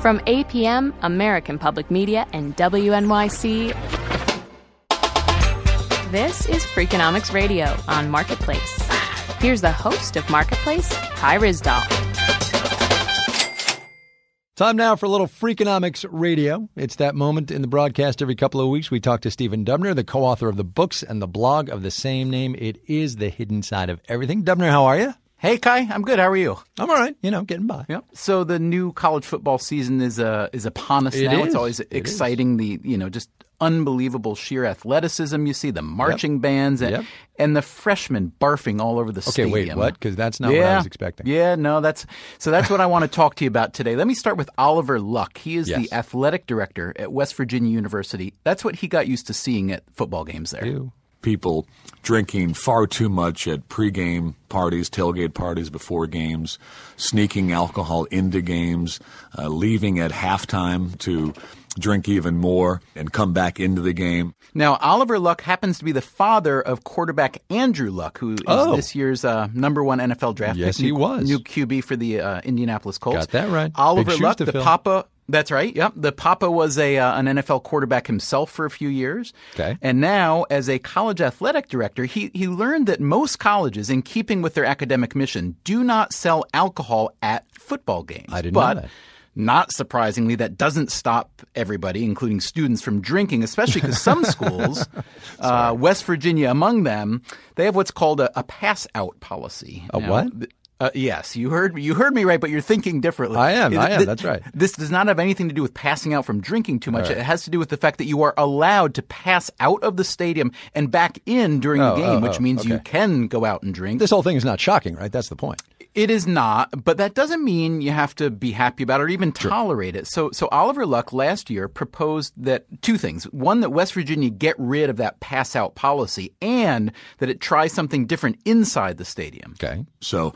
From APM, American Public Media, and WNYC, this is Freakonomics Radio on Marketplace. Here's the host of Marketplace, Kai Ryssdal. Time now for a little Freakonomics Radio. It's that moment in the broadcast every couple of weeks. We talk to Stephen Dubner, the co-author of the books and the blog of the same name. It is The Hidden Side of Everything. Dubner, how are you? Hey, Kai. I'm good. How are you? I'm all right. Getting by. Yep. So the new college football season is upon us now. It's always exciting. Just unbelievable sheer athleticism. You see the marching bands and the freshmen barfing all over the stadium. Okay, wait, what? Because that's not what I was expecting. Yeah, no, that's what I want to talk to you about today. Let me start with Oliver Luck. He is the athletic director at West Virginia University. That's what he got used to seeing at football games there. Ew. People drinking far too much at pregame parties, tailgate parties before games, sneaking alcohol into games, leaving at halftime to drink even more and come back into the game. Now, Oliver Luck happens to be the father of quarterback Andrew Luck, who is this year's number one NFL draft pick. Yes, he was. New QB for the Indianapolis Colts. Got that right. Oliver Luck, the papa. That's right. Yep. The papa was an NFL quarterback himself for a few years. Okay. And now, as a college athletic director, he learned that most colleges, in keeping with their academic mission, do not sell alcohol at football games. I didn't know that. Not surprisingly, that doesn't stop everybody, including students, from drinking, especially because some schools, West Virginia among them, they have what's called a pass-out policy. What? Yes, you heard me right, but you're thinking differently. I am. That's right. This does not have anything to do with passing out from drinking too much. Right. It has to do with the fact that you are allowed to pass out of the stadium and back in during the game, which means you can go out and drink. This whole thing is not shocking, right? That's the point. It is not, but that doesn't mean you have to be happy about it or even tolerate it. So Oliver Luck last year proposed that two things. One, that West Virginia get rid of that pass-out policy and that it try something different inside the stadium. Okay. So,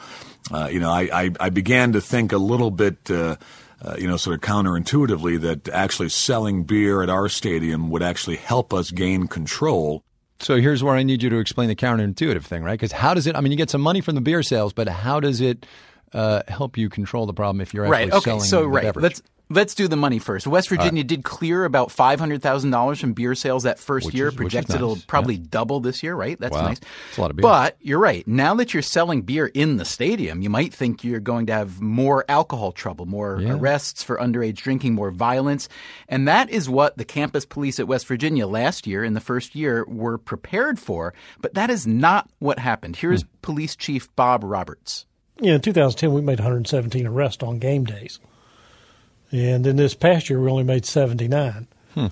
I began to think a little bit sort of counterintuitively that actually selling beer at our stadium would actually help us gain control. So here's where I need you to explain the counterintuitive thing, right? Because how does it – you get some money from the beer sales, but how does it help you control the problem if you're actually selling the beverage? Let's do the money first. West Virginia did clear about $500,000 from beer sales that first year. Projected it'll probably double this year, right? That's nice. That's a lot of beer. But you're right. Now that you're selling beer in the stadium, you might think you're going to have more alcohol trouble, more arrests for underage drinking, more violence. And that is what the campus police at West Virginia last year in the first year were prepared for. But that is not what happened. Here's Police Chief Bob Roberts. In 2010, we made 117 arrests on game days. And in this past year, we only made 79.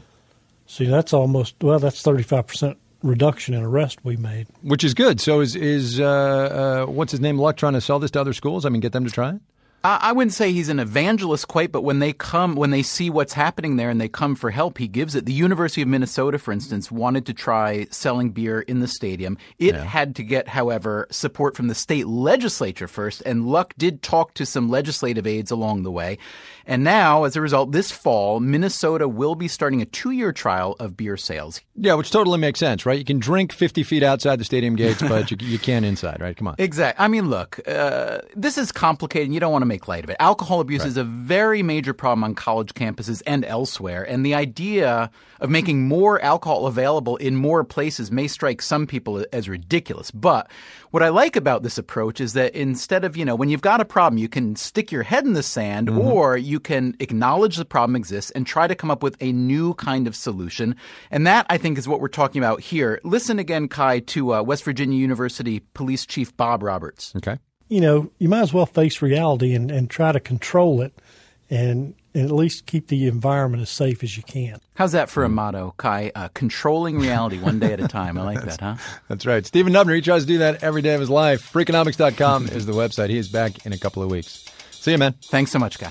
So that's almost, that's 35% reduction in arrest we made. Which is good. So is what's his name, Luck, trying to sell this to other schools? Get them to try it? I wouldn't say he's an evangelist quite, but when they see what's happening there and they come for help, he gives it. The University of Minnesota, for instance, wanted to try selling beer in the stadium. It had to get, however, support from the state legislature first, and Luck did talk to some legislative aides along the way. And now, as a result, this fall, Minnesota will be starting a 2-year trial of beer sales. Yeah, which totally makes sense, right? You can drink 50 feet outside the stadium gates, but you can't inside, right? Come on. Exactly. Look, this is complicated, and you don't want to make light of it. Alcohol abuse is a very major problem on college campuses and elsewhere, and the idea of making more alcohol available in more places may strike some people as ridiculous. But what I like about this approach is that instead of, when you've got a problem, you can stick your head in the sand or you can acknowledge the problem exists and try to come up with a new kind of solution. And that, I think, is what we're talking about here. Listen again, Kai, to West Virginia University Police Chief Bob Roberts. Okay. You might as well face reality and try to control it and at least keep the environment as safe as you can. How's that for a motto, Kai? Controlling reality one day at a time. I like that, huh? That's right. Stephen Dubner, he tries to do that every day of his life. Freakonomics.com is the website. He is back in a couple of weeks. See you, man. Thanks so much, Kai.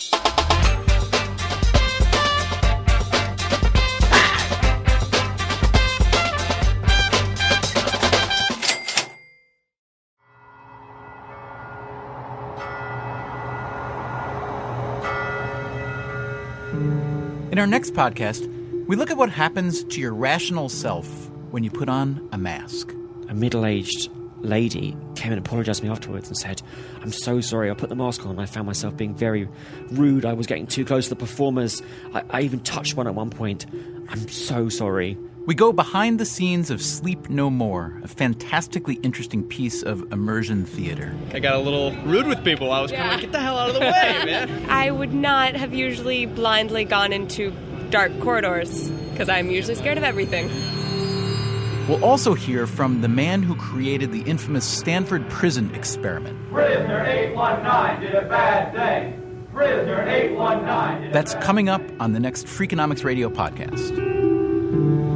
In our next podcast, we look at what happens to your rational self when you put on a mask. A middle-aged lady came and apologised to me afterwards and said, "I'm so sorry, I put the mask on and I found myself being very rude. I was getting too close to the performers. I even touched one at one point. I'm so sorry." We go behind the scenes of Sleep No More, a fantastically interesting piece of immersion theater. I got a little rude with people. I was kind of like, get the hell out of the way, man. I would not have usually blindly gone into dark corridors, because I'm usually scared of everything. We'll also hear from the man who created the infamous Stanford prison experiment. Prisoner 819 did a bad thing. Prisoner 819 did a That's coming up on the next Freakonomics Radio podcast.